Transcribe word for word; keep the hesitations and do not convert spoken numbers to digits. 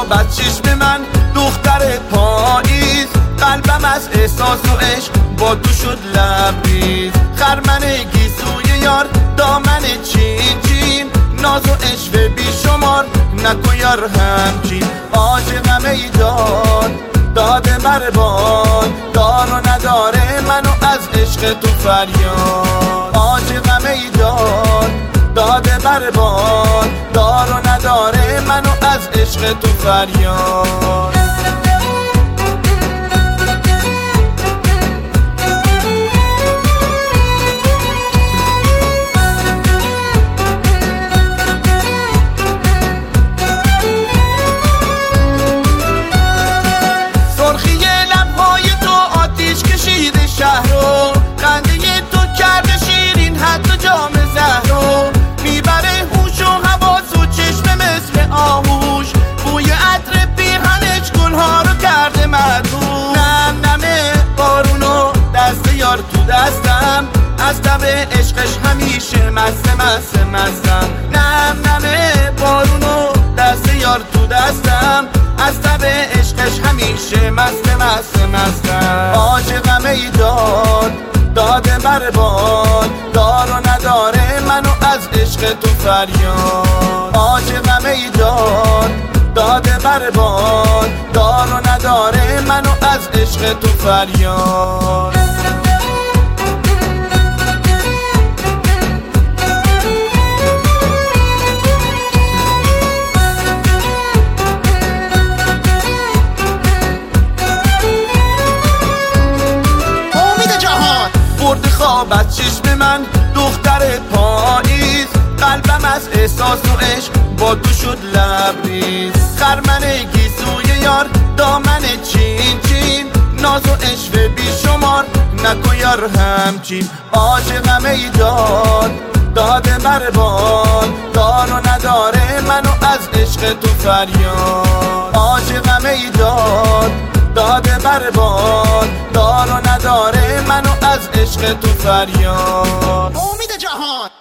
خوابت چشم من دختر پاییز، قلبم از احساس و عشق با تو شد لبریز. خرمن گیسوی یار دامن چین چین، ناز و عشق بی شمار نکو یار همچین. عاشقم ای جان داده بربان، دار و نداره منو از عشق تو فریاد. عاشقم ای جان داده بربان، دار و نداره منو از عشق تو فریاد. شهرو خنده تو کرده شیرین حتی جام زهرو، میبره هوش و حواس و چشم مثل آهوش. بوی عطر پیرهنش گلها رو کرده مدهوش. نم نمه بارونو دست یار تو دستم، از تب عشقش همیشه مست مست مستم. نم نمه بارونو دست یار تو دستم، از تب عشقش همیشه مست مست مستم. عاشقم ای جان داده بربان، دار و نداره منو از عشق تو فریاد. عاشقم ای جان داده بربان، دار و نداره منو از عشق تو فریاد. خوابت چشم من دختر پاییز، قلبم از احساس و عشق با تو شد لبریز. خرمن گیسوی یار دامن چین چین، ناز و عشق بی شمار نکو یار همچین. عاشقم ای جان داده بربان، دار و نداره منو از عشق تو فریاد. عاشقم ای جان داده بربان، دار و نداره منو از عشق تو فریاد. امید جهان